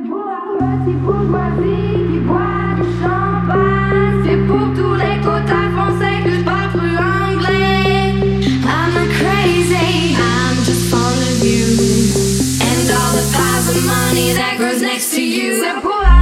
C'est pour la petite bourgeoisie qui boit du champagne. C'est pour tous les quotas français que je parle plus anglais. I'm not crazy, I'm just fond of you. And all the piles of money that grows next to you. C'est pour la